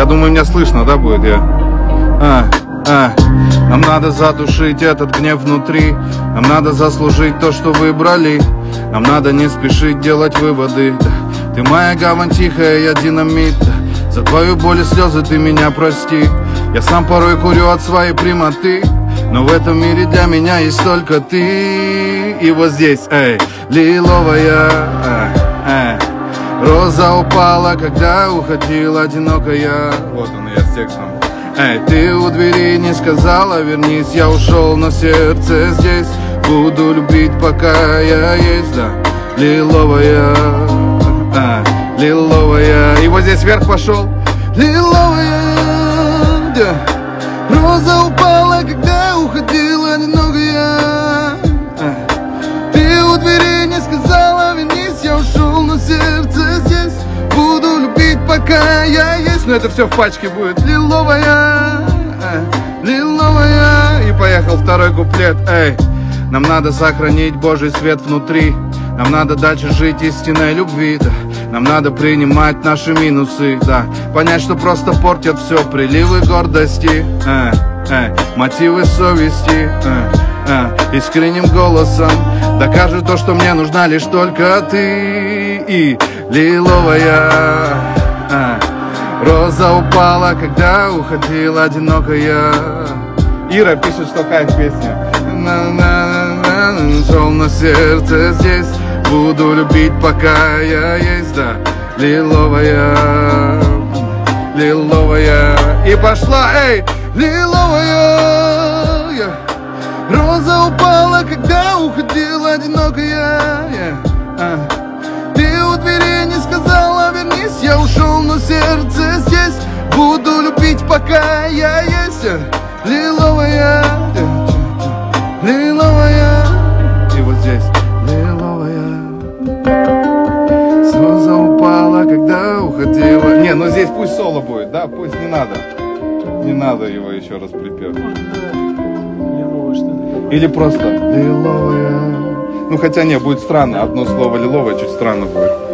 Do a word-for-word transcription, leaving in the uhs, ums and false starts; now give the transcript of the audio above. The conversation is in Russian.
Я думаю, меня слышно, да, будет? Я... А, а. Нам надо задушить этот гнев внутри. Нам надо заслужить то, что выбрали. Нам надо не спешить делать выводы. Ты моя гавань тихая, я динамит. За твою боль и слезы ты меня прости. Я сам порой курю от своей прямоты, но в этом мире для меня есть только ты. И вот здесь, эй, лиловая, эй, эй. Роза упала, когда уходила одинокая. Вот он, я с текстом. Эй, ты у двери не сказала, вернись, я ушел, но сердце здесь. Буду любить, пока я есть, да. Лиловая, а, лиловая. И вот здесь вверх пошел. Лиловая, да. Роза упала, когда уходила одинокая. а. Ты у двери не сказала, вернись, я ушел, но сердце здесь. Буду любить, пока я есть. Но это все в пачке будет. Лиловая, лиловая. И поехал второй куплет. Эй, нам надо сохранить Божий свет внутри. Нам надо дальше жить истинной любви, да. Нам надо принимать наши минусы, да. Понять, что просто портят все приливы гордости, э, э, мотивы совести, э, э, искренним голосом докажет то, что мне нужна лишь только ты. И лиловая, э, роза упала, когда уходила одинокая. Ира пишет, что кайф песня. Шел на сердце здесь. Буду любить, пока я есть, да. Лиловая, лиловая. И пошла, эй, лиловая, yeah. Роза упала, когда уходила одинокая, yeah. а. Ты у двери не сказала, вернись, я ушел, но сердце здесь. Буду любить, пока я есть, yeah. Лиловая, yeah. Лиловая. И вот здесь лиловая. Роза упала, когда уходила. Не, ну здесь пусть соло будет, да, пусть не надо. Не надо его еще раз припев. Или просто лиловая. Ну хотя не, будет странно. Одно слово лиловое чуть странно будет.